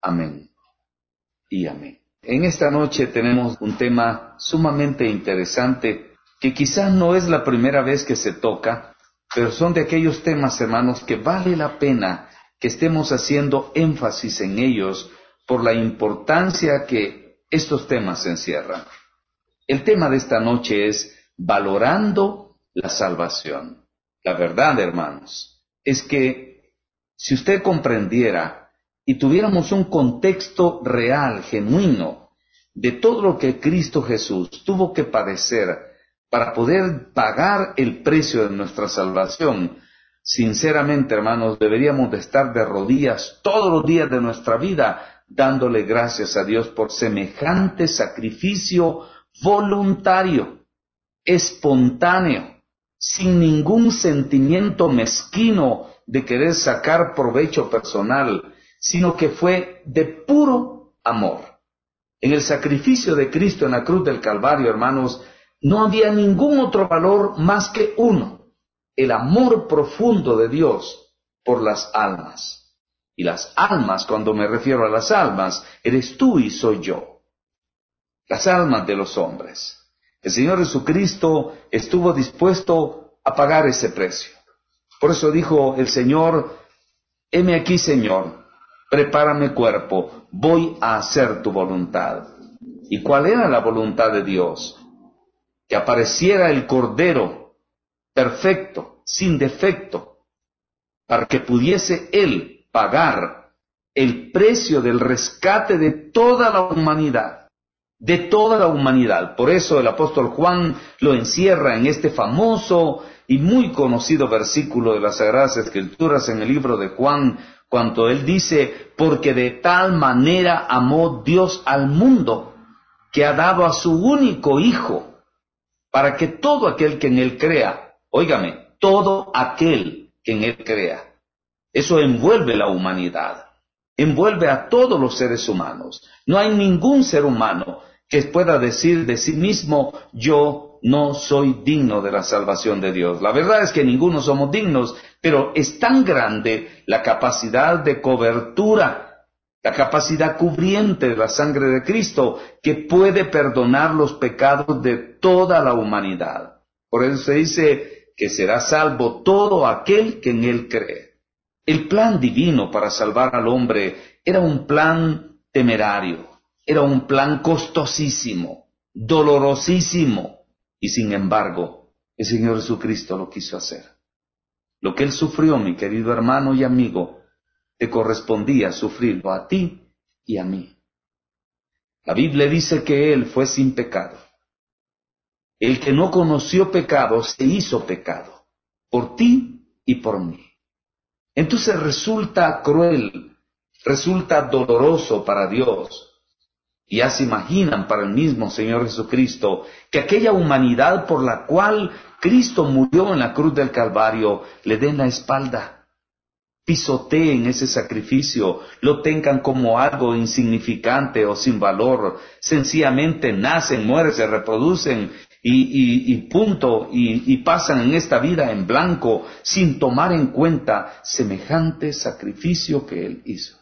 Amén y amén. En esta noche tenemos un tema sumamente interesante que quizás no es la primera vez que se toca, pero son de aquellos temas, hermanos, que vale la pena que estemos haciendo énfasis en ellos por la importancia que estos temas encierran. El tema de esta noche es valorando la salvación. La verdad, hermanos, es que si usted comprendiera y tuviéramos un contexto real, genuino, de todo lo que Cristo Jesús tuvo que padecer para poder pagar el precio de nuestra salvación, sinceramente, hermanos, deberíamos de estar de rodillas todos los días de nuestra vida, dándole gracias a Dios por semejante sacrificio voluntario, espontáneo, sin ningún sentimiento mezquino de querer sacar provecho personal, sino que fue de puro amor. En el sacrificio de Cristo en la cruz del Calvario, hermanos, no había ningún otro valor más que uno: el amor profundo de Dios por las almas. Y las almas, cuando me refiero a las almas, eres tú y soy yo. Las almas de los hombres. El Señor Jesucristo estuvo dispuesto a pagar ese precio. Por eso dijo el Señor: heme aquí, Señor, prepárame cuerpo, voy a hacer tu voluntad. ¿Y cuál era la voluntad de Dios? Que apareciera el Cordero perfecto, sin defecto, para que pudiese Él pagar el precio del rescate de toda la humanidad. De toda la humanidad. Por eso el apóstol Juan lo encierra en este famoso y muy conocido versículo de las Sagradas Escrituras en el libro de Juan, cuando él dice: porque de tal manera amó Dios al mundo, que ha dado a su único Hijo, para que todo aquel que en él crea, óigame, todo aquel que en él crea, eso envuelve la humanidad, envuelve a todos los seres humanos. No hay ningún ser humano que pueda decir de sí mismo: yo no soy digno de la salvación de Dios. La verdad es que ninguno somos dignos, pero es tan grande la capacidad de cobertura, la capacidad cubriente de la sangre de Cristo, que puede perdonar los pecados de toda la humanidad. Por eso se dice que será salvo todo aquel que en él cree. El plan divino para salvar al hombre era un plan temerario, era un plan costosísimo, dolorosísimo, y sin embargo, el Señor Jesucristo lo quiso hacer. Lo que Él sufrió, mi querido hermano y amigo, te correspondía sufrirlo a ti y a mí. La Biblia dice que Él fue sin pecado. El que no conoció pecado se hizo pecado, por ti y por mí. Entonces resulta cruel, resulta doloroso para Dios. Y ya se imaginan para el mismo Señor Jesucristo que aquella humanidad por la cual Cristo murió en la cruz del Calvario le den la espalda, pisoteen ese sacrificio, lo tengan como algo insignificante o sin valor, sencillamente nacen, mueren, se reproducen y punto, y pasan en esta vida en blanco sin tomar en cuenta semejante sacrificio que Él hizo.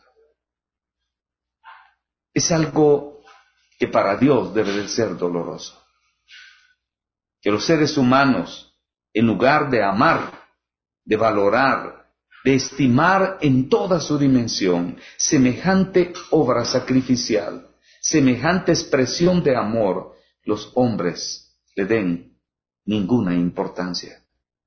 Es algo que para Dios debe de ser doloroso. Que los seres humanos, en lugar de amar, de valorar, de estimar en toda su dimensión semejante obra sacrificial, semejante expresión de amor, los hombres le den ninguna importancia.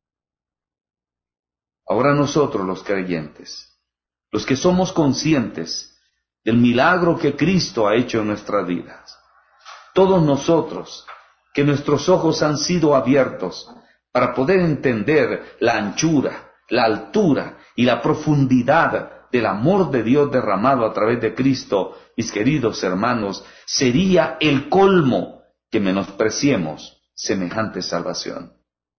Ahora nosotros los creyentes, los que somos conscientes del milagro que Cristo ha hecho en nuestras vidas, todos nosotros que nuestros ojos han sido abiertos para poder entender la anchura, la altura y la profundidad del amor de Dios derramado a través de Cristo, mis queridos hermanos, sería el colmo que menospreciemos semejante salvación.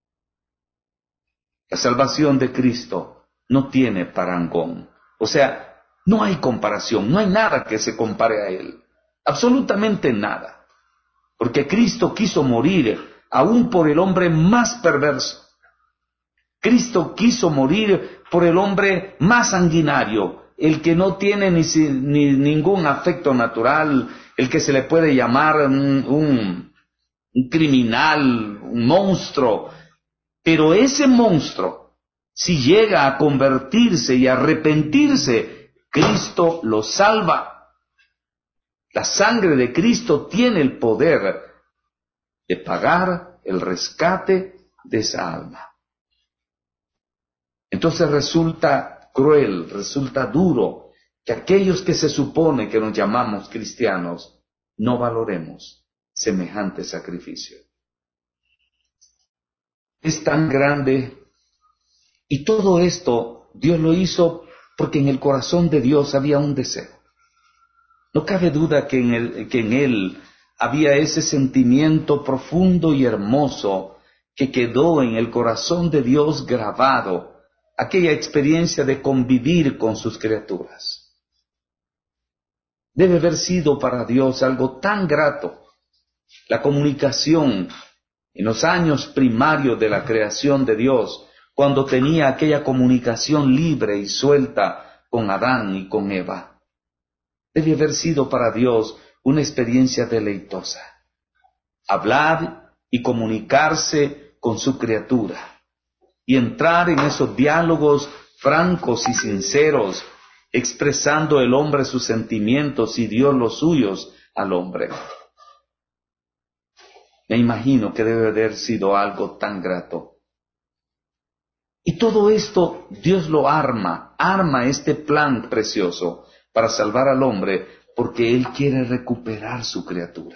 La salvación de Cristo no tiene parangón, o sea, no hay comparación, no hay nada que se compare a Él, absolutamente nada. Porque Cristo quiso morir aún por el hombre más perverso. Cristo quiso morir por el hombre más sanguinario, el que no tiene ni ningún afecto natural, el que se le puede llamar un criminal, un monstruo. Pero ese monstruo, si llega a convertirse y arrepentirse, Cristo lo salva. La sangre de Cristo tiene el poder de pagar el rescate de esa alma. Entonces resulta cruel, resulta duro que aquellos que se supone que nos llamamos cristianos no valoremos semejante sacrificio. Es tan grande, y todo esto Dios lo hizo porque en el corazón de Dios había un deseo. No cabe duda que en él había ese sentimiento profundo y hermoso que quedó en el corazón de Dios grabado, aquella experiencia de convivir con sus criaturas. Debe haber sido para Dios algo tan grato la comunicación en los años primarios de la creación de Dios, cuando tenía aquella comunicación libre y suelta con Adán y con Eva. Debe haber sido para Dios una experiencia deleitosa. Hablar y comunicarse con su criatura y entrar en esos diálogos francos y sinceros, expresando el hombre sus sentimientos y Dios los suyos al hombre. Me imagino que debe haber sido algo tan grato. Y todo esto Dios lo arma este plan precioso para salvar al hombre, porque Él quiere recuperar su criatura.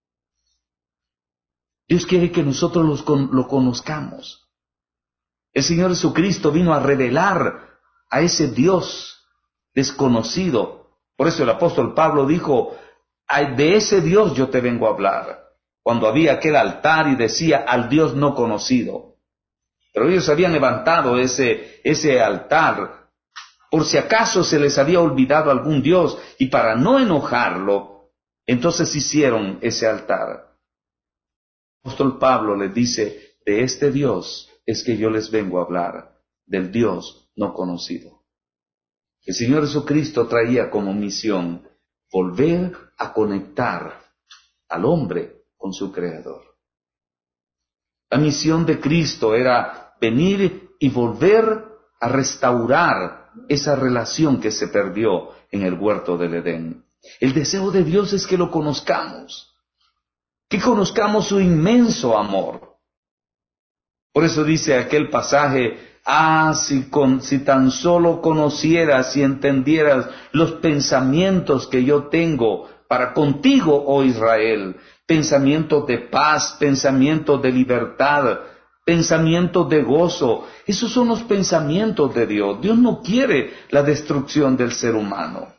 Dios quiere que nosotros lo conozcamos. El Señor Jesucristo vino a revelar a ese Dios desconocido. Por eso el apóstol Pablo dijo, de ese Dios yo te vengo a hablar. Cuando había aquel altar y decía al Dios no conocido. Pero ellos habían levantado ese altar por si acaso se les había olvidado algún Dios, y para no enojarlo, entonces hicieron ese altar. El apóstol Pablo les dice, de este Dios es que yo les vengo a hablar, del Dios no conocido. El Señor Jesucristo traía como misión volver a conectar al hombre con su Creador. La misión de Cristo era venir y volver a restaurar esa relación que se perdió en el huerto del Edén. El deseo de Dios es que lo conozcamos, que conozcamos su inmenso amor. Por eso dice aquel pasaje, si tan solo conocieras y entendieras los pensamientos que yo tengo para contigo, oh Israel, pensamientos de paz, pensamientos de libertad, pensamientos de gozo. Esos son los pensamientos de Dios. Dios no quiere la destrucción del ser humano.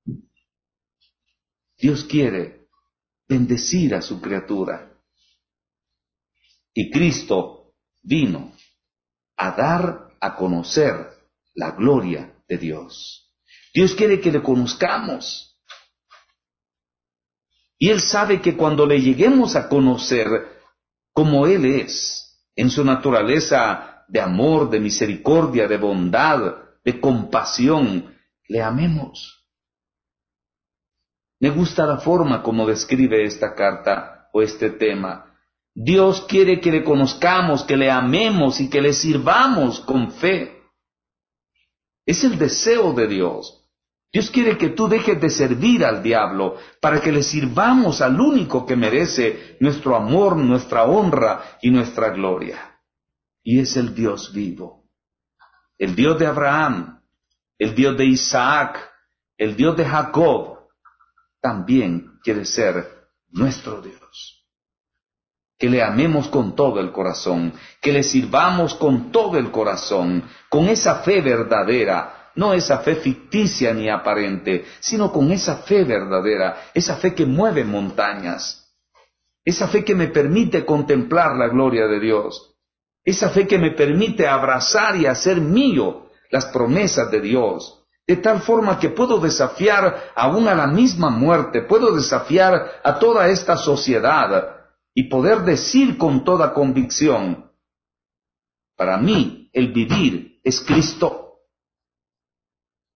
Dios quiere bendecir a su criatura. Y Cristo vino a dar a conocer la gloria de Dios. Dios quiere que le conozcamos. Y Él sabe que cuando le lleguemos a conocer como Él es, en su naturaleza de amor, de misericordia, de bondad, de compasión, le amemos. Me gusta la forma como describe esta carta o este tema. Dios quiere que le conozcamos, que le amemos y que le sirvamos con fe. Es el deseo de Dios. Dios quiere que tú dejes de servir al diablo para que le sirvamos al único que merece nuestro amor, nuestra honra y nuestra gloria. Y es el Dios vivo. El Dios de Abraham, el Dios de Isaac, el Dios de Jacob, también quiere ser nuestro Dios. Que le amemos con todo el corazón, que le sirvamos con todo el corazón, con esa fe verdadera, no esa fe ficticia ni aparente, sino con esa fe verdadera, esa fe que mueve montañas, esa fe que me permite contemplar la gloria de Dios, esa fe que me permite abrazar y hacer mío las promesas de Dios, de tal forma que puedo desafiar aún a la misma muerte, puedo desafiar a toda esta sociedad y poder decir con toda convicción, para mí el vivir es Cristo.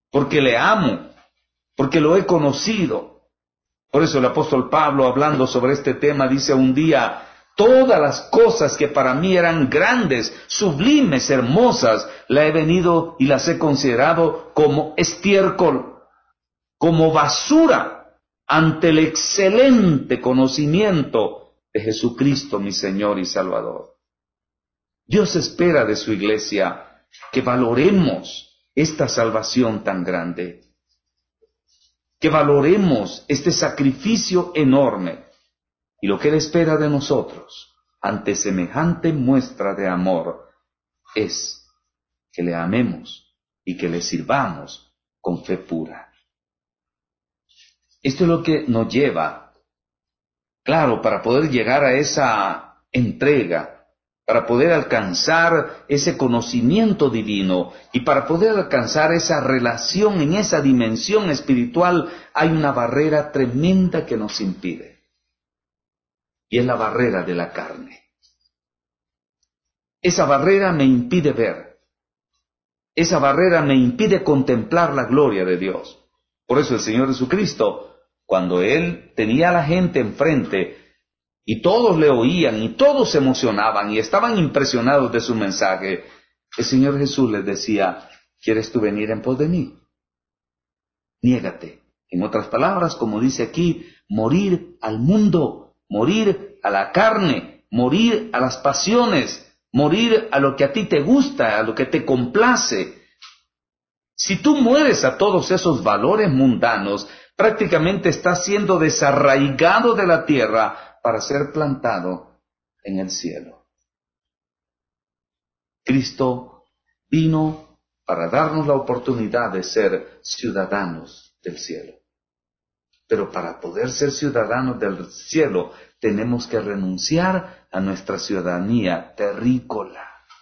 porque le amo, porque lo he conocido. Por eso el apóstol Pablo, hablando sobre este tema, dice un día: todas las cosas que para mí eran grandes, sublimes, hermosas, la he venido y las he considerado como estiércol, como basura, ante el excelente conocimiento de Jesucristo, mi Señor y Salvador. Dios espera de su iglesia que valoremos esta salvación tan grande, que valoremos este sacrificio enorme. Y lo que Él espera de nosotros, ante semejante muestra de amor, es que le amemos y que le sirvamos con fe pura. Esto es lo que nos lleva, claro, para poder llegar a esa entrega, para poder alcanzar ese conocimiento divino y para poder alcanzar esa relación en esa dimensión espiritual, hay una barrera tremenda que nos impide. Y es la barrera de la carne. Esa barrera me impide ver. Esa barrera me impide contemplar la gloria de Dios. Por eso el Señor Jesucristo, cuando Él tenía a la gente enfrente y todos le oían y todos se emocionaban y estaban impresionados de su mensaje, el Señor Jesús les decía: ¿quieres tú venir en pos de mí? Niégate. En otras palabras, como dice aquí, morir al mundo, morir a la carne, morir a las pasiones, morir a lo que a ti te gusta, a lo que te complace. Si tú mueres a todos esos valores mundanos, prácticamente estás siendo desarraigado de la tierra para ser plantado en el cielo. Cristo vino para darnos la oportunidad de ser ciudadanos del cielo. Pero para poder ser ciudadanos del cielo, tenemos que renunciar a nuestra ciudadanía terrícola.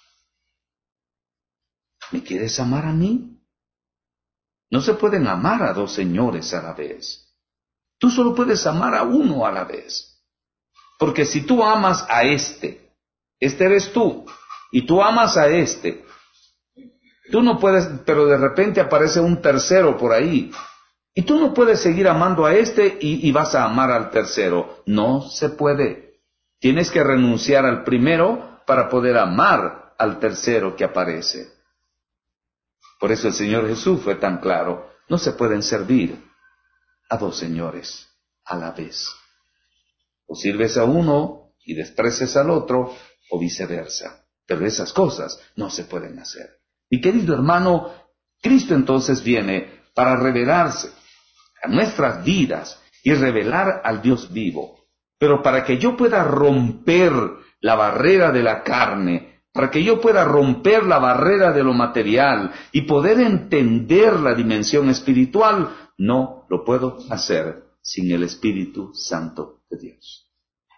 ¿Me quieres amar a mí? No se pueden amar a dos señores a la vez. Tú solo puedes amar a uno a la vez. Porque si tú amas a este eres tú, y tú amas a tú no puedes, pero de repente aparece un tercero por ahí, y tú no puedes seguir amando a y vas a amar al tercero. No se puede. Tienes que renunciar al primero para poder amar al tercero que aparece. Por eso el Señor Jesús fue tan claro: no se pueden servir a dos señores a la vez. O sirves a uno y desprecias al otro, o viceversa. Pero esas cosas no se pueden hacer. Y querido hermano, Cristo entonces viene para revelarse a nuestras vidas y revelar al Dios vivo. Pero para que yo pueda romper la barrera de la carne, para que yo pueda romper la barrera de lo material y poder entender la dimensión espiritual, no lo puedo hacer sin el Espíritu Santo de Dios.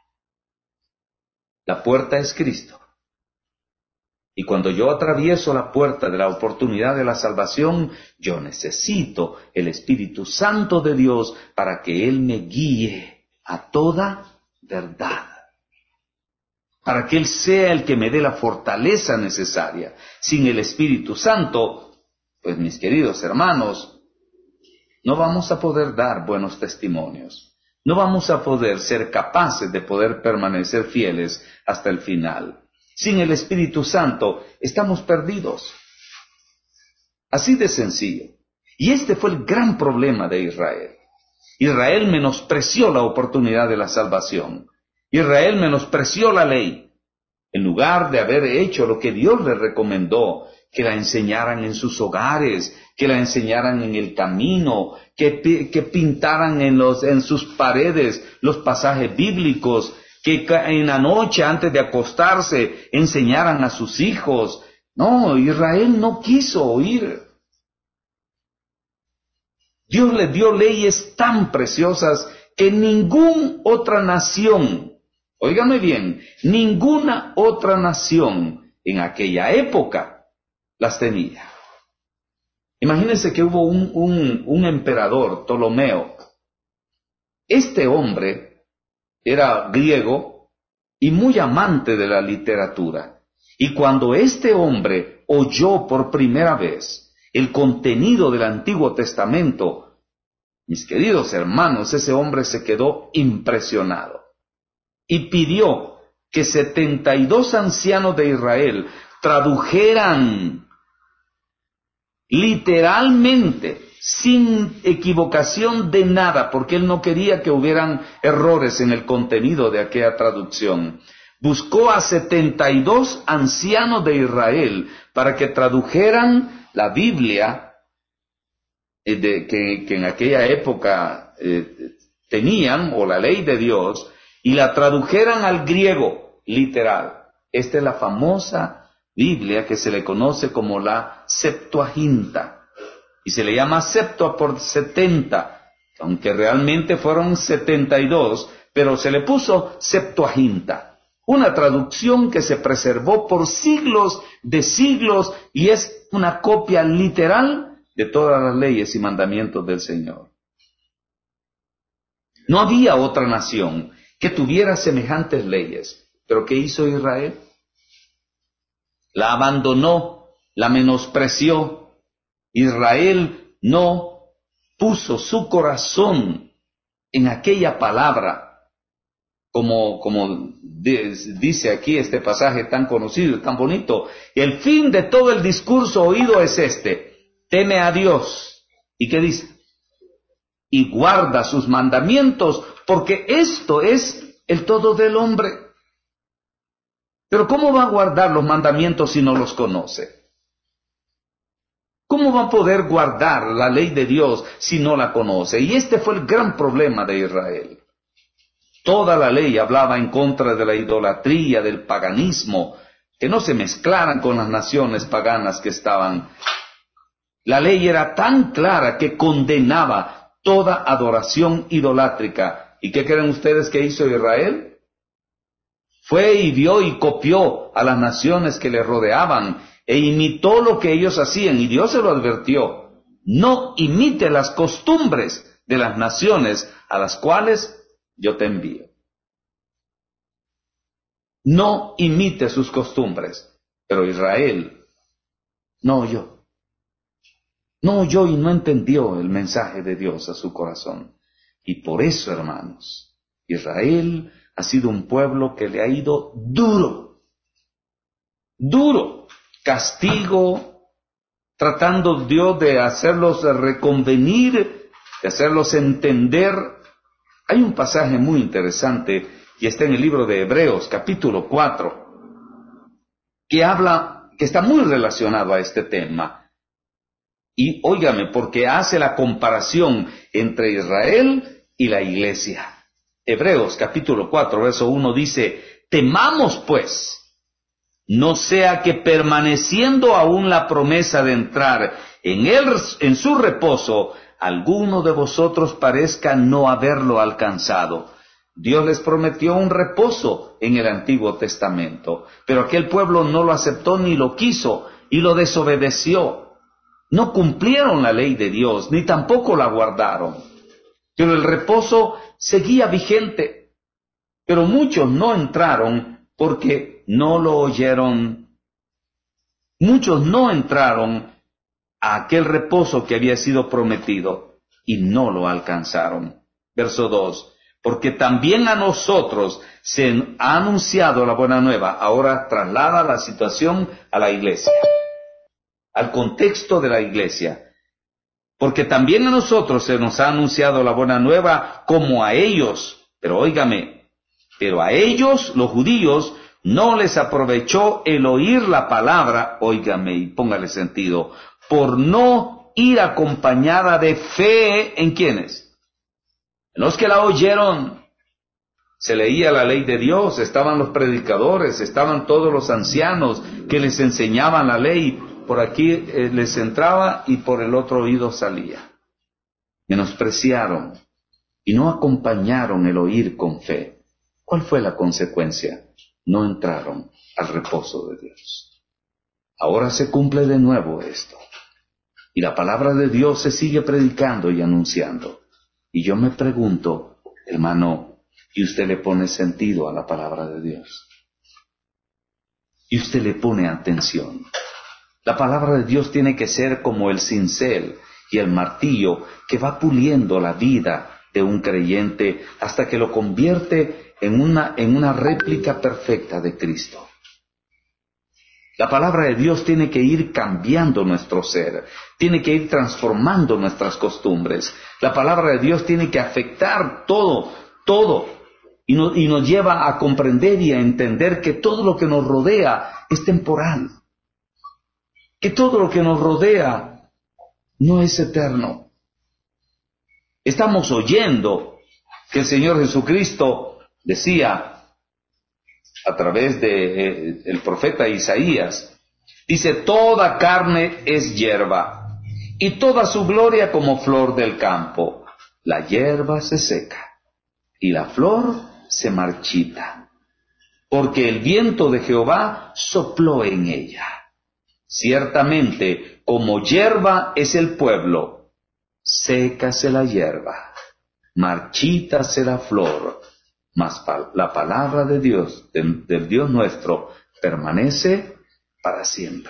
La puerta es Cristo. Y cuando yo atravieso la puerta de la oportunidad de la salvación, yo necesito el Espíritu Santo de Dios para que Él me guíe a toda verdad. Para que Él sea el que me dé la fortaleza necesaria. Sin el Espíritu Santo, pues mis queridos hermanos, no vamos a poder dar buenos testimonios. No vamos a poder ser capaces de poder permanecer fieles hasta el final. Sin el Espíritu Santo estamos perdidos. Así de sencillo. Y este fue el gran problema de Israel. Israel menospreció la oportunidad de la salvación. Israel menospreció la ley. En lugar de haber hecho lo que Dios les recomendó, que la enseñaran en sus hogares, que la enseñaran en el camino, que pintaran en sus paredes los pasajes bíblicos, que en la noche antes de acostarse enseñaran a sus hijos. No, Israel no quiso oír. Dios les dio leyes tan preciosas que ninguna otra nación, óigame bien, ninguna otra nación en aquella época las tenía. Imagínense que hubo un emperador, Ptolomeo. Este hombre era griego y muy amante de la literatura. Y cuando este hombre oyó por primera vez el contenido del Antiguo Testamento, mis queridos hermanos, ese hombre se quedó impresionado y pidió que 72 ancianos de Israel tradujeran literalmente, sin equivocación de nada, porque él no quería que hubieran errores en el contenido de aquella traducción. Buscó a 72 ancianos de Israel para que tradujeran la Biblia que en aquella época tenían, o la ley de Dios, y la tradujeran al griego literal. Esta es la famosa Biblia que se le conoce como la Septuaginta, y se le llama Septua por 70, aunque realmente fueron 72, pero se le puso Septuaginta, una traducción que se preservó por siglos de siglos y es una copia literal de todas las leyes y mandamientos del Señor. No había otra nación que tuviera semejantes leyes, pero ¿qué hizo Israel? La abandonó, la menospreció. Israel no puso su corazón en aquella palabra, como dice aquí este pasaje tan conocido y tan bonito. El fin de todo el discurso oído es este: teme a Dios. ¿Y qué dice? Y guarda sus mandamientos, porque esto es el todo del hombre. Pero ¿cómo va a guardar los mandamientos si no los conoce? ¿Cómo va a poder guardar la ley de Dios si no la conoce? Y este fue el gran problema de Israel. Toda la ley hablaba en contra de la idolatría, del paganismo, que no se mezclaran con las naciones paganas que estaban. La ley era tan clara que condenaba toda adoración idolátrica. ¿Y qué creen ustedes que hizo Israel? Fue y vio y copió a las naciones que le rodeaban e imitó lo que ellos hacían, y Dios se lo advirtió: no imite las costumbres de las naciones a las cuales yo te envío. No imite sus costumbres. Pero Israel no oyó. No oyó y no entendió el mensaje de Dios a su corazón. Y por eso, hermanos, Israel ha sido un pueblo que le ha ido duro, castigo, tratando Dios de hacerlos reconvenir, de hacerlos entender. Hay un pasaje muy interesante, y está en el libro de Hebreos, capítulo 4, que está muy relacionado a este tema. Y óigame, porque hace la comparación entre Israel y la iglesia. Hebreos capítulo 4, verso 1 dice: temamos pues, no sea que permaneciendo aún la promesa de entrar en su reposo, alguno de vosotros parezca no haberlo alcanzado. Dios les prometió un reposo en el Antiguo Testamento, pero aquel pueblo no lo aceptó ni lo quiso y lo desobedeció. No cumplieron la ley de Dios, ni tampoco la guardaron. Pero el reposo seguía vigente. Pero muchos no entraron porque no lo oyeron. Muchos no entraron a aquel reposo que había sido prometido y no lo alcanzaron. Verso 2. Porque también a nosotros se ha anunciado la buena nueva. Ahora traslada la situación a la iglesia, al contexto de la iglesia. Porque también a nosotros se nos ha anunciado la buena nueva como a ellos. Pero óigame, pero a ellos, los judíos, no les aprovechó el oír la palabra, óigame y póngale sentido, por no ir acompañada de fe en ¿quiénes? En los que la oyeron. Se leía la ley de Dios, estaban los predicadores, estaban todos los ancianos que les enseñaban la ley. Por aquí les entraba y por el otro oído salía. Menospreciaron y no acompañaron el oír con fe. ¿Cuál fue la consecuencia? No entraron al reposo de Dios. Ahora se cumple de nuevo esto. Y la palabra de Dios se sigue predicando y anunciando. Y yo me pregunto, hermano, ¿y usted le pone sentido a la palabra de Dios? ¿Y usted le pone atención? La palabra de Dios tiene que ser como el cincel y el martillo que va puliendo la vida de un creyente hasta que lo convierte en una réplica perfecta de Cristo. La palabra de Dios tiene que ir cambiando nuestro ser, tiene que ir transformando nuestras costumbres. La palabra de Dios tiene que afectar todo, y nos lleva a comprender y a entender que todo lo que nos rodea es temporal, que todo lo que nos rodea no es eterno. Estamos oyendo que el Señor Jesucristo decía, a través de el profeta Isaías, dice: toda carne es hierba, y toda su gloria como flor del campo. La hierba se seca, y la flor se marchita, porque el viento de Jehová sopló en ella. Ciertamente, como hierba es el pueblo, sécase la hierba, marchítase la flor, mas la palabra de Dios, del Dios nuestro, permanece para siempre.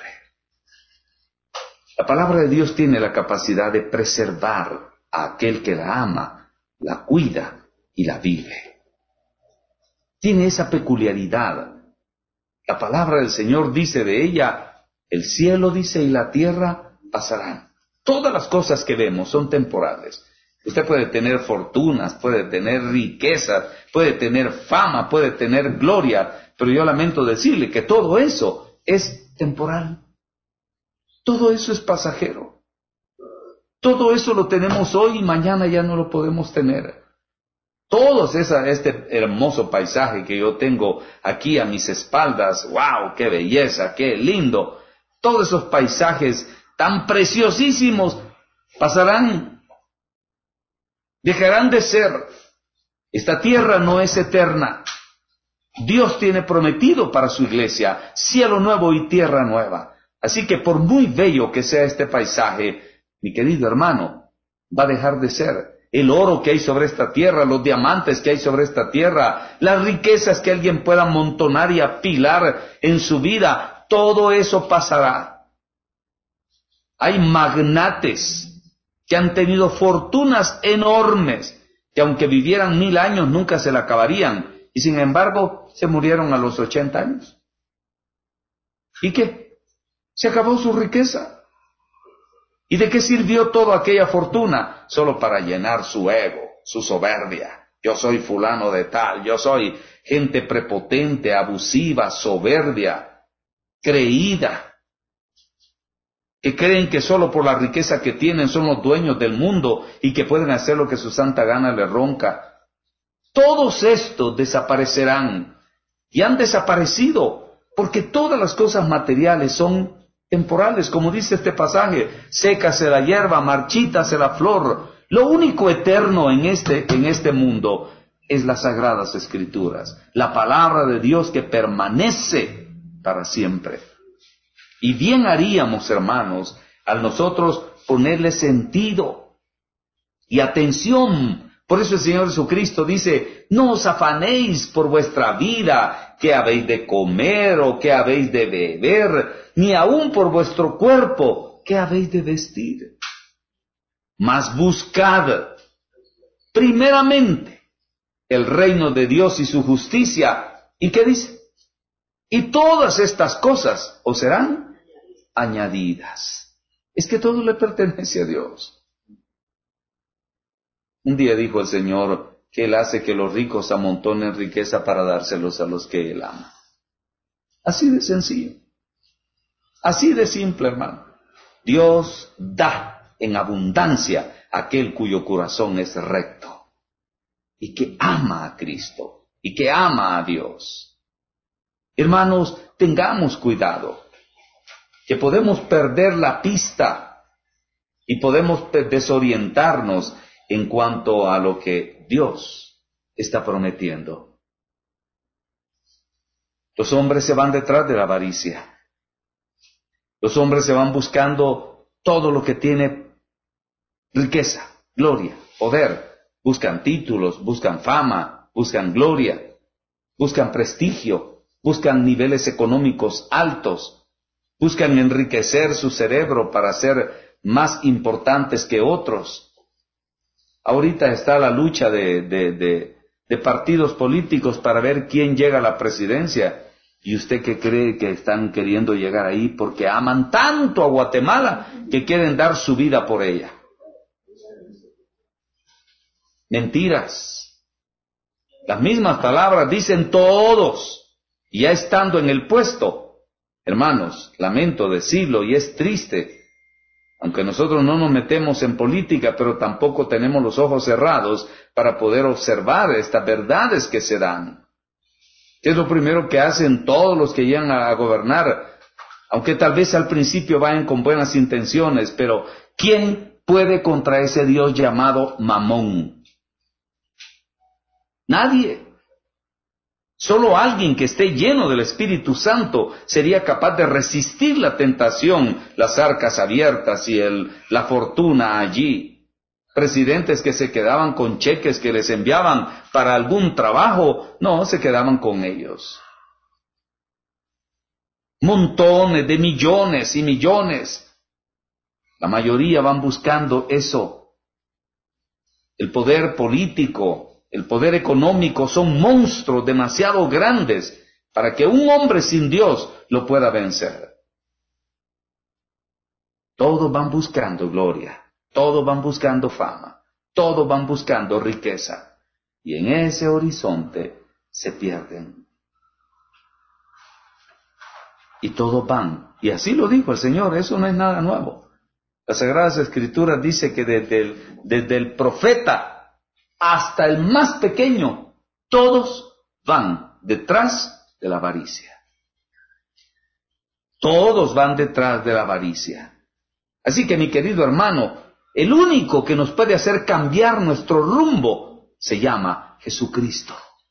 La palabra de Dios tiene la capacidad de preservar a aquel que la ama, la cuida y la vive. Tiene esa peculiaridad. La palabra del Señor dice de ella: el cielo, dice, y la tierra pasarán. Todas las cosas que vemos son temporales. Usted puede tener fortunas, puede tener riquezas, puede tener fama, puede tener gloria, pero yo lamento decirle que todo eso es temporal. Todo eso es pasajero. Todo eso lo tenemos hoy y mañana ya no lo podemos tener. Este hermoso paisaje que yo tengo aquí a mis espaldas, ¡wow! ¡Qué belleza! ¡Qué lindo! Todos esos paisajes tan preciosísimos pasarán, dejarán de ser. Esta tierra no es eterna. Dios tiene prometido para su iglesia cielo nuevo y tierra nueva. Así que por muy bello que sea este paisaje, mi querido hermano, va a dejar de ser. El oro que hay sobre esta tierra, los diamantes que hay sobre esta tierra, las riquezas que alguien pueda amontonar y apilar en su vida, todo eso pasará. Hay magnates que han tenido fortunas enormes, que aunque vivieran 1000 años nunca se la acabarían, y sin embargo se murieron a los 80 años. ¿Y qué? Se acabó su riqueza. ¿Y de qué sirvió toda aquella fortuna? Solo para llenar su ego, su soberbia. Yo soy fulano de tal, yo soy gente prepotente, abusiva, soberbia, creída, que creen que solo por la riqueza que tienen son los dueños del mundo y que pueden hacer lo que su santa gana les ronca. Todos estos desaparecerán y han desaparecido porque todas las cosas materiales son temporales, como dice este pasaje: sécase la hierba, marchítase la flor. Lo único eterno en este mundo es las sagradas escrituras, la palabra de Dios que permanece para siempre. Y bien haríamos, hermanos, al nosotros ponerle sentido y atención. Por eso el Señor Jesucristo dice: no os afanéis por vuestra vida, qué habéis de comer o qué habéis de beber, ni aun por vuestro cuerpo, qué habéis de vestir. Mas buscad primeramente el reino de Dios y su justicia. ¿Y qué dice? Y todas estas cosas os serán añadidas. Es que todo le pertenece a Dios. Un día dijo el Señor que Él hace que los ricos amontonen riqueza para dárselos a los que Él ama. Así de sencillo. Así de simple, hermano. Dios da en abundancia a aquel cuyo corazón es recto y que ama a Cristo y que ama a Dios. Hermanos, tengamos cuidado, que podemos perder la pista y podemos desorientarnos en cuanto a lo que Dios está prometiendo. Los hombres se van detrás de la avaricia. Los hombres se van buscando todo lo que tiene riqueza, gloria, poder. Buscan títulos, buscan fama, buscan gloria, buscan prestigio, buscan niveles económicos altos. Buscan enriquecer su cerebro para ser más importantes que otros. Ahorita está la lucha de partidos políticos para ver quién llega a la presidencia. ¿Y usted qué cree que están queriendo llegar ahí? Porque aman tanto a Guatemala que quieren dar su vida por ella. Mentiras. Las mismas palabras dicen todos. Y ya estando en el puesto, hermanos, lamento decirlo y es triste, aunque nosotros no nos metemos en política, pero tampoco tenemos los ojos cerrados para poder observar estas verdades que se dan. ¿Qué es lo primero que hacen todos los que llegan a gobernar? Aunque tal vez al principio vayan con buenas intenciones, pero ¿quién puede contra ese Dios llamado Mamón? Nadie. Solo alguien que esté lleno del Espíritu Santo sería capaz de resistir la tentación, las arcas abiertas y la fortuna allí. Presidentes que se quedaban con cheques que les enviaban para algún trabajo, no, se quedaban con ellos. Montones de millones y millones. La mayoría van buscando eso. El poder político, el poder económico son monstruos demasiado grandes para que un hombre sin Dios lo pueda vencer. Todos van buscando gloria, todos van buscando fama, todos van buscando riqueza, y en ese horizonte se pierden. Y todos van, y así lo dijo el Señor, eso no es nada nuevo. Las Sagradas Escrituras dice que desde el profeta hasta el más pequeño, todos van detrás de la avaricia. Todos van detrás de la avaricia. Así que, mi querido hermano, el único que nos puede hacer cambiar nuestro rumbo se llama Jesucristo.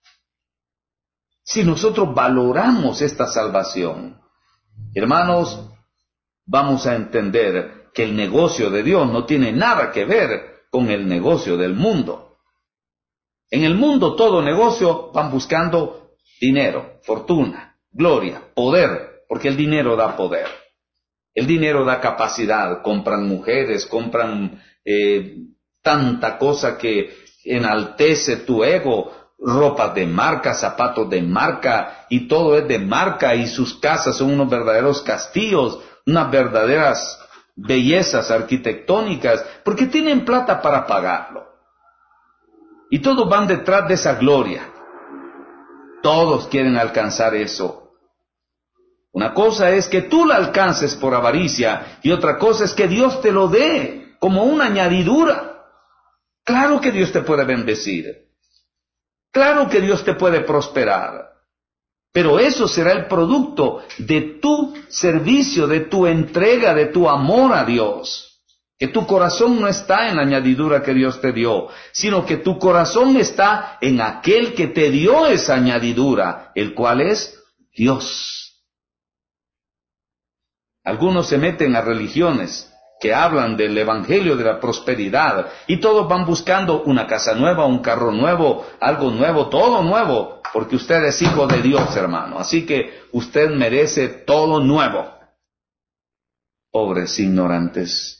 Si nosotros valoramos esta salvación, hermanos, vamos a entender que el negocio de Dios no tiene nada que ver con el negocio del mundo. En el mundo todo negocio van buscando dinero, fortuna, gloria, poder, porque el dinero da poder. El dinero da capacidad, compran mujeres, compran tanta cosa que enaltece tu ego, ropas de marca, zapatos de marca, y todo es de marca, y sus casas son unos verdaderos castillos, unas verdaderas bellezas arquitectónicas, porque tienen plata para pagarlo. Y todos van detrás de esa gloria. Todos quieren alcanzar eso. Una cosa es que tú la alcances por avaricia y otra cosa es que Dios te lo dé como una añadidura. Claro que Dios te puede bendecir. Claro que Dios te puede prosperar. Pero eso será el producto de tu servicio, de tu entrega, de tu amor a Dios. Que tu corazón no está en la añadidura que Dios te dio, sino que tu corazón está en aquel que te dio esa añadidura, el cual es Dios. Algunos se meten a religiones que hablan del evangelio de la prosperidad y todos van buscando una casa nueva, un carro nuevo, algo nuevo, todo nuevo, porque usted es hijo de Dios, hermano. Así que usted merece todo nuevo. Pobres ignorantes.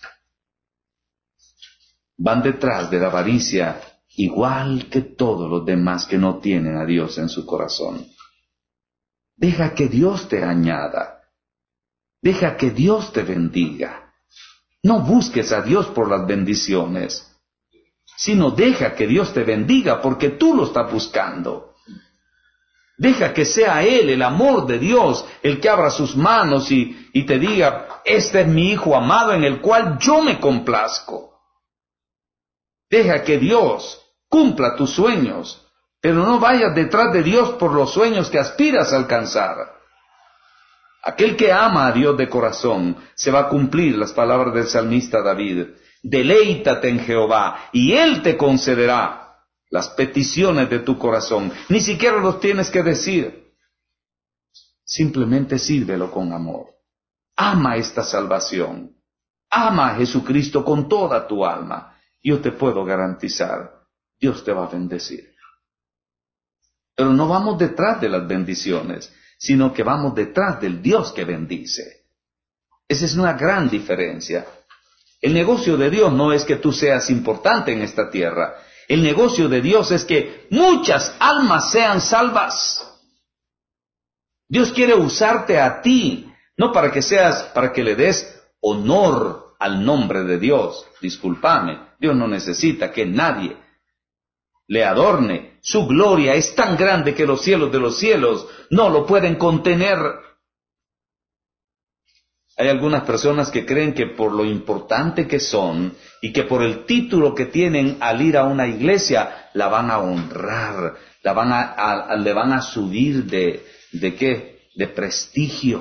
Van detrás de la avaricia igual que todos los demás que no tienen a Dios en su corazón. Deja que Dios te añada. Deja que Dios te bendiga. No busques a Dios por las bendiciones, sino deja que Dios te bendiga porque tú lo estás buscando. Deja que sea Él, el amor de Dios, el que abra sus manos y te diga, este es mi Hijo amado en el cual yo me complazco. Deja que Dios cumpla tus sueños, pero no vayas detrás de Dios por los sueños que aspiras a alcanzar. Aquel que ama a Dios de corazón, se va a cumplir las palabras del salmista David. Deleítate en Jehová, y Él te concederá las peticiones de tu corazón. Ni siquiera los tienes que decir. Simplemente sírvelo con amor. Ama esta salvación. Ama a Jesucristo con toda tu alma. Yo te puedo garantizar, Dios te va a bendecir. Pero no vamos detrás de las bendiciones, sino que vamos detrás del Dios que bendice. Esa es una gran diferencia. El negocio de Dios no es que tú seas importante en esta tierra. El negocio de Dios es que muchas almas sean salvas. Dios quiere usarte a ti, no para que le des honor al nombre de Dios. Discúlpame, Dios no necesita que nadie le adorne. Su gloria es tan grande que los cielos de los cielos no lo pueden contener. Hay algunas personas que creen que por lo importante que son y que por el título que tienen al ir a una iglesia, la van a honrar, le van a subir ¿de qué? De prestigio.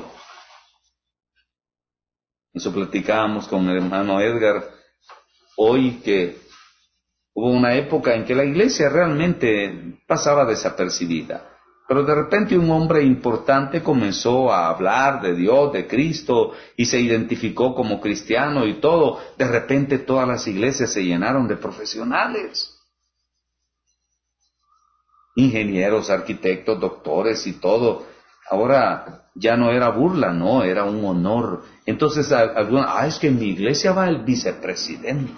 Eso platicábamos con el hermano Edgar hoy, que hubo una época en que la iglesia realmente pasaba desapercibida. Pero de repente un hombre importante comenzó a hablar de Dios, de Cristo, y se identificó como cristiano y todo. De repente todas las iglesias se llenaron de profesionales. Ingenieros, arquitectos, doctores y todo. Ahora ya no era burla, no, era un honor. Entonces es que en mi iglesia va el vicepresidente.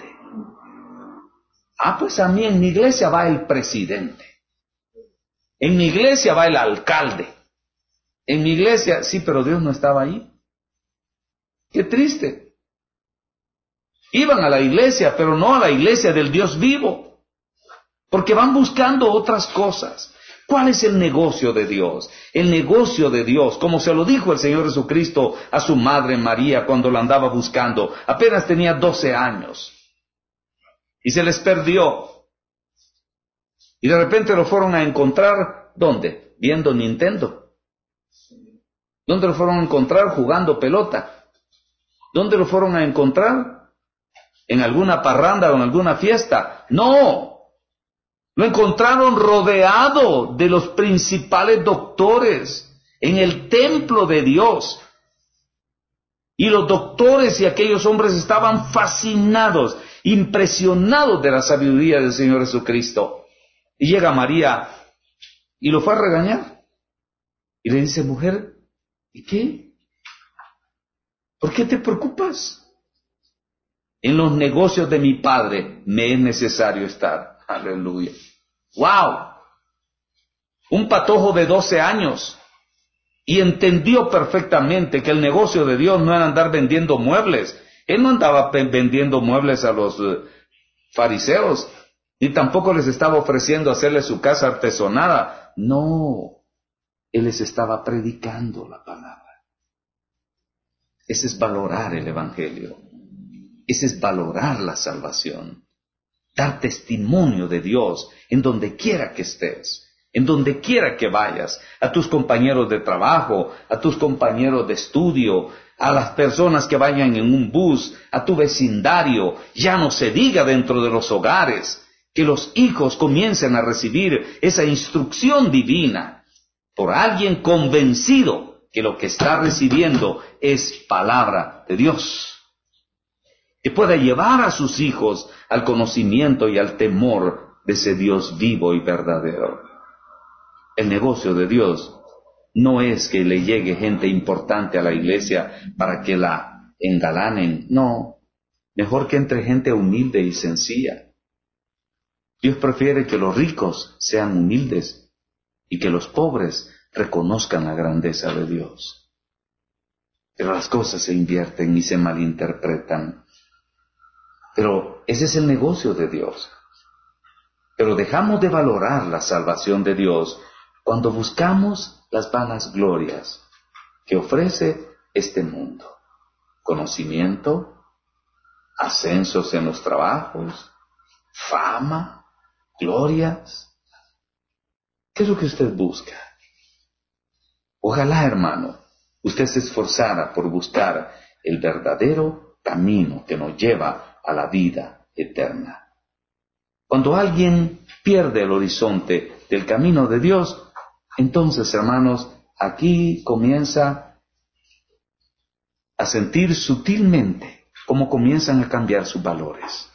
Pues a mí en mi iglesia va el presidente. En mi iglesia va el alcalde. En mi iglesia, sí, pero Dios no estaba ahí. Qué triste. Iban a la iglesia, pero no a la iglesia del Dios vivo. Porque van buscando otras cosas. ¿Cuál es el negocio de Dios? El negocio de Dios, como se lo dijo el Señor Jesucristo a su madre María cuando la andaba buscando. Apenas tenía 12 años. Y se les perdió. Y de repente lo fueron a encontrar, ¿dónde? Viendo Nintendo. ¿Dónde lo fueron a encontrar? Jugando pelota. ¿Dónde lo fueron a encontrar? ¿En alguna parranda o en alguna fiesta? No. Lo encontraron rodeado de los principales doctores en el templo de Dios. Y los doctores y aquellos hombres estaban fascinados, impresionados de la sabiduría del Señor Jesucristo. Y llega María y lo fue a regañar. Y le dice, mujer, ¿y qué? ¿Por qué te preocupas? En los negocios de mi Padre me es necesario estar. Aleluya. ¡Wow! Un patojo de 12 años. Y entendió perfectamente que el negocio de Dios no era andar vendiendo muebles. Él no andaba vendiendo muebles a los fariseos. Ni tampoco les estaba ofreciendo hacerle su casa artesonada. No, Él les estaba predicando la palabra. Ese es valorar el Evangelio. Ese es valorar la salvación. Dar testimonio de Dios en donde quiera que estés, en donde quiera que vayas, a tus compañeros de trabajo, a tus compañeros de estudio, a las personas que vayan en un bus, a tu vecindario, ya no se diga dentro de los hogares. Que los hijos comiencen a recibir esa instrucción divina por alguien convencido que lo que está recibiendo es palabra de Dios. Que pueda llevar a sus hijos al conocimiento y al temor de ese Dios vivo y verdadero. El negocio de Dios no es que le llegue gente importante a la iglesia para que la engalanen. No, mejor que entre gente humilde y sencilla. Dios prefiere que los ricos sean humildes y que los pobres reconozcan la grandeza de Dios. Pero las cosas se invierten y se malinterpretan. Pero ese es el negocio de Dios. Pero dejamos de valorar la salvación de Dios cuando buscamos las vanas glorias que ofrece este mundo. Conocimiento, ascensos en los trabajos, fama, glorias. ¿Qué es lo que usted busca? Ojalá, hermano, usted se esforzara por buscar el verdadero camino que nos lleva a la vida eterna. Cuando alguien pierde el horizonte del camino de Dios, entonces, hermanos, aquí comienza a sentir sutilmente cómo comienzan a cambiar sus valores.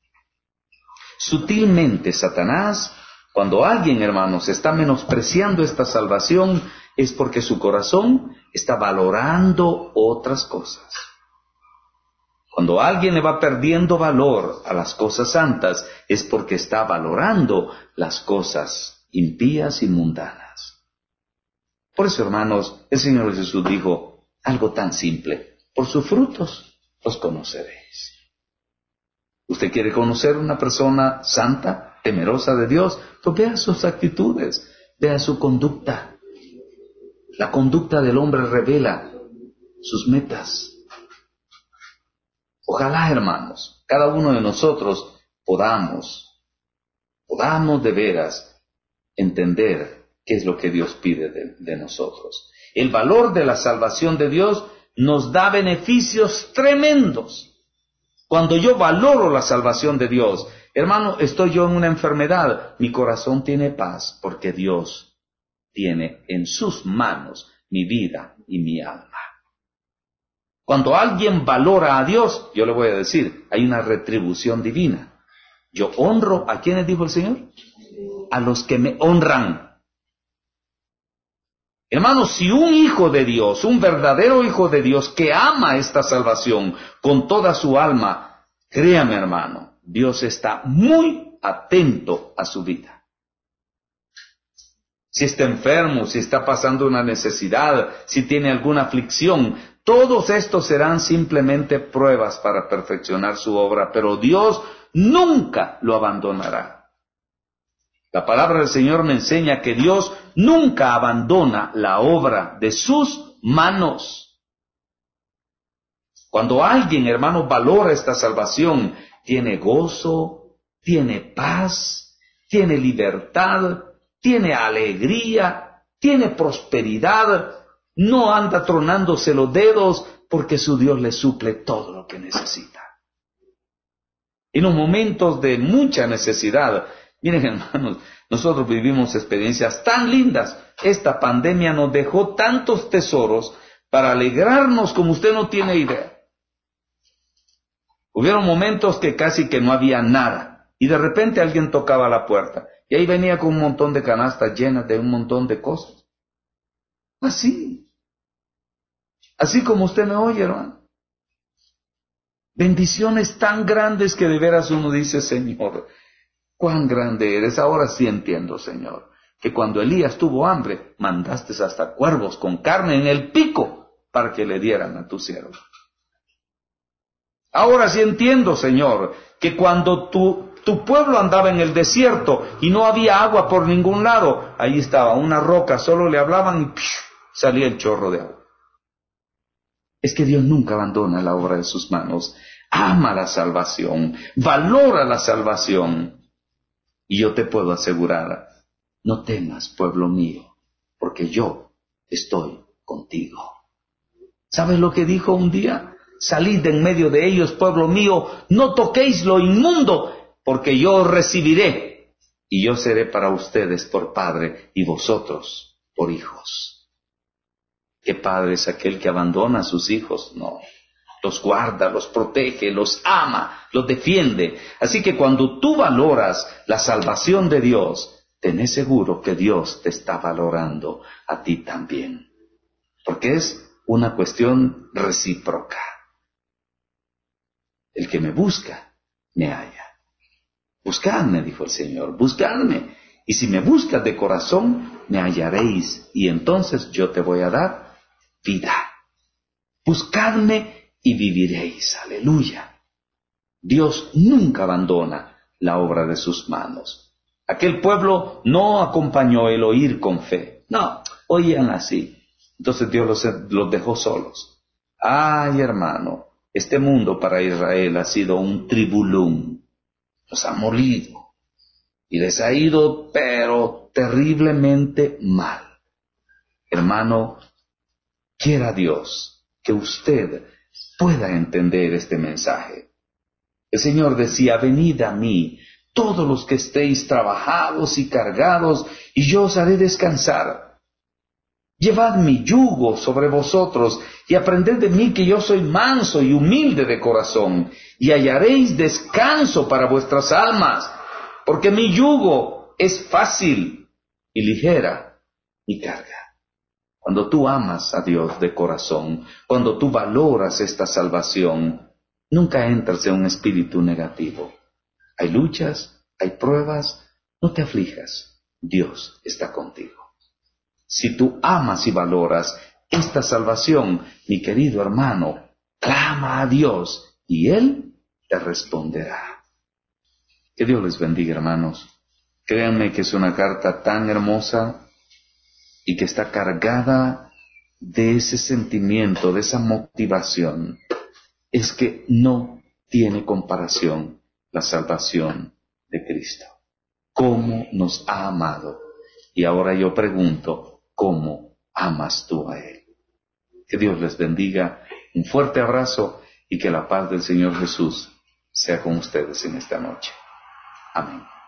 Sutilmente, Satanás, cuando alguien, hermanos, está menospreciando esta salvación, es porque su corazón está valorando otras cosas. Cuando alguien le va perdiendo valor a las cosas santas, es porque está valorando las cosas impías y mundanas. Por eso, hermanos, el Señor Jesús dijo algo tan simple: por sus frutos los conoceréis. ¿Usted quiere conocer una persona santa, temerosa de Dios? Pues vea sus actitudes, vea su conducta. La conducta del hombre revela sus metas. Ojalá, hermanos, cada uno de nosotros podamos de veras entender qué es lo que Dios pide de nosotros. El valor de la salvación de Dios nos da beneficios tremendos. Cuando yo valoro la salvación de Dios, hermano, estoy yo en una enfermedad, mi corazón tiene paz porque Dios tiene en sus manos mi vida y mi alma. Cuando alguien valora a Dios, yo le voy a decir, hay una retribución divina. Yo honro, ¿a quiénes dijo el Señor? A los que me honran. Hermanos, si un hijo de Dios, un verdadero hijo de Dios que ama esta salvación con toda su alma, créame, hermano, Dios está muy atento a su vida. Si está enfermo, si está pasando una necesidad, si tiene alguna aflicción, todos estos serán simplemente pruebas para perfeccionar su obra, pero Dios nunca lo abandonará. La palabra del Señor me enseña que Dios nunca abandona la obra de sus manos. Cuando alguien, hermano, valora esta salvación, tiene gozo, tiene paz, tiene libertad, tiene alegría, tiene prosperidad, no anda tronándose los dedos porque su Dios le suple todo lo que necesita. En los momentos de mucha necesidad, miren, hermanos, nosotros vivimos experiencias tan lindas. Esta pandemia nos dejó tantos tesoros para alegrarnos como usted no tiene idea. Hubieron momentos que casi que no había nada y de repente alguien tocaba la puerta y ahí venía con un montón de canastas llenas de un montón de cosas. Así como usted me oye, hermano. Bendiciones tan grandes que de veras uno dice, Señor, cuán grande eres. Ahora sí entiendo, Señor, que cuando Elías tuvo hambre, mandaste hasta cuervos con carne en el pico para que le dieran a tu siervo. Ahora sí entiendo, Señor, que cuando tu pueblo andaba en el desierto y no había agua por ningún lado, ahí estaba una roca, solo le hablaban y ¡piu!, salía el chorro de agua. Es que Dios nunca abandona la obra de sus manos. Ama la salvación, valora la salvación. Y yo te puedo asegurar, no temas, pueblo mío, porque yo estoy contigo. ¿Sabes lo que dijo un día? Salid de en medio de ellos, pueblo mío, no toquéis lo inmundo, porque yo os recibiré, y yo seré para ustedes por padre, y vosotros por hijos. ¿Qué padre es aquel que abandona a sus hijos? No. Los guarda, los protege, los ama, los defiende. Así que cuando tú valoras la salvación de Dios, tenés seguro que Dios te está valorando a ti también. Porque es una cuestión recíproca. El que me busca, me halla. Buscadme, dijo el Señor, buscadme. Y si me buscas de corazón, me hallaréis. Y entonces yo te voy a dar vida. Buscadme y viviréis. Aleluya. Dios nunca abandona la obra de sus manos. Aquel pueblo no acompañó el oír con fe. No, oían así. Entonces Dios los dejó solos. Ay, hermano, este mundo para Israel ha sido un tribulum. Los ha molido. Y les ha ido, pero terriblemente mal. Hermano, quiera Dios que usted pueda entender este mensaje. El Señor decía, venid a mí, todos los que estéis trabajados y cargados, y yo os haré descansar. Llevad mi yugo sobre vosotros, y aprended de mí que yo soy manso y humilde de corazón, y hallaréis descanso para vuestras almas, porque mi yugo es fácil y ligera mi carga. Cuando tú amas a Dios de corazón, cuando tú valoras esta salvación, Nunca entres en un espíritu negativo. Hay luchas, hay pruebas, no te aflijas. Dios está contigo. Si tú amas y valoras esta salvación, mi querido hermano, clama a Dios y Él te responderá. Que Dios les bendiga, hermanos. Créanme que es una carta tan hermosa y que está cargada de ese sentimiento, de esa motivación. Es que no tiene comparación la salvación de Cristo. ¿Cómo nos ha amado? Y ahora yo pregunto, ¿cómo amas tú a Él? Que Dios les bendiga, un fuerte abrazo y que la paz del Señor Jesús sea con ustedes en esta noche. Amén.